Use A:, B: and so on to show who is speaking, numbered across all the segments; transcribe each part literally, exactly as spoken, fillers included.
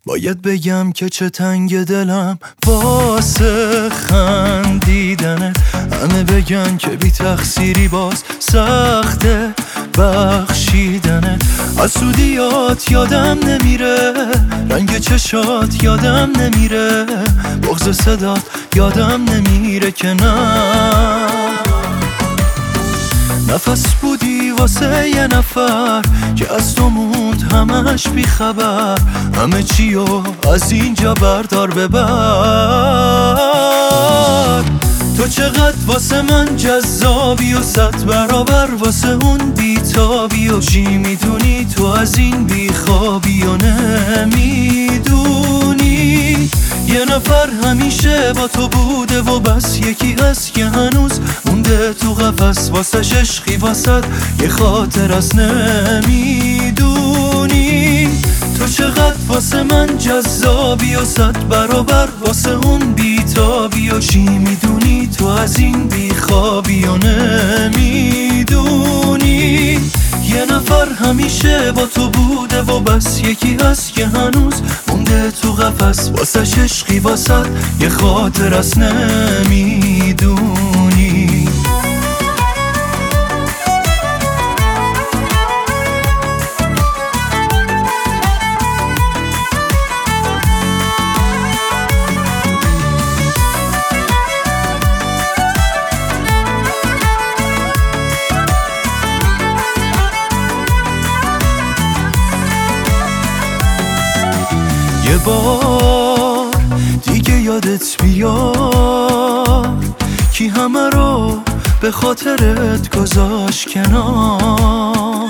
A: باید بگم که چه تنگ دلم واسه خندیدنت، همه بگن که بی تقصیری باز سخته بخشیدنت. حسودیات یادم نمیره، رنگ چشات یادم نمیره، بغض صدات یادم نمیره که نه. نفس بودی واسه یه نفر که از تو موند همش بی خبر، همه چیو از اینجا بردار ببر. تو چقدر واسه من جذابی و صد برابر واسه اون بیتابی، و چی میدونی تو از این بیخوابی و نمیدونی یه نفر همیشه با تو بوده و بس، یکی هست که هنوز مونده تو قفس واسه عشقی واسه یه خاطر از نمیدونی. تو چقدر واسه من جذابی و صد برابر واسه اون بیتابی، و چی میدونی تو از این بیخوابی و نمیدونی یه نفر همیشه با تو بوده و بس، یکی هست که هنوز مونده تو قفس واسه عشقی واسه یه خاطر از نمیدونی. یه بار دیگه یادت بیار کی همه رو به خاطرت گذاشت کنار.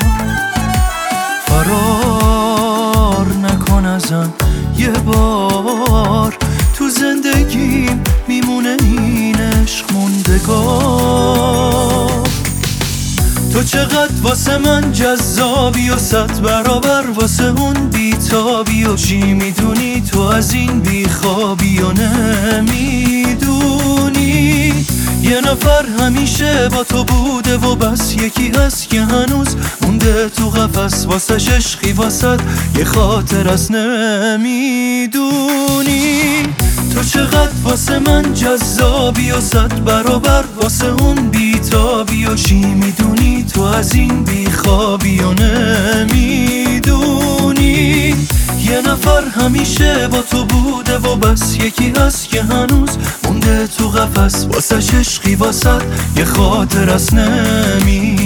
A: فرار نکن ازم یه بار، تو زندگیم میمونه این عشق موندگار. تو چقدر واسه من جذابی و صد برابر واسه اون بیتابی، و چی میدونی تو از این بیخوابی و نمیدونی یه نفر همیشه با تو بوده و بس، یکی هست که هنوز مونده تو قفس واسه عشقی واسه یه خاطر از نمیدونی. تو چقدر واسه من جذابی و صد برابر واسه اون بیتابی، و چی میدونی تو از این بیخوابی و نمیدونی یه نفر همیشه با تو بوده و بس، یکی هست که هنوز مونده تو قفس واسه عشقی واسه یه خاطر از نمیدونی.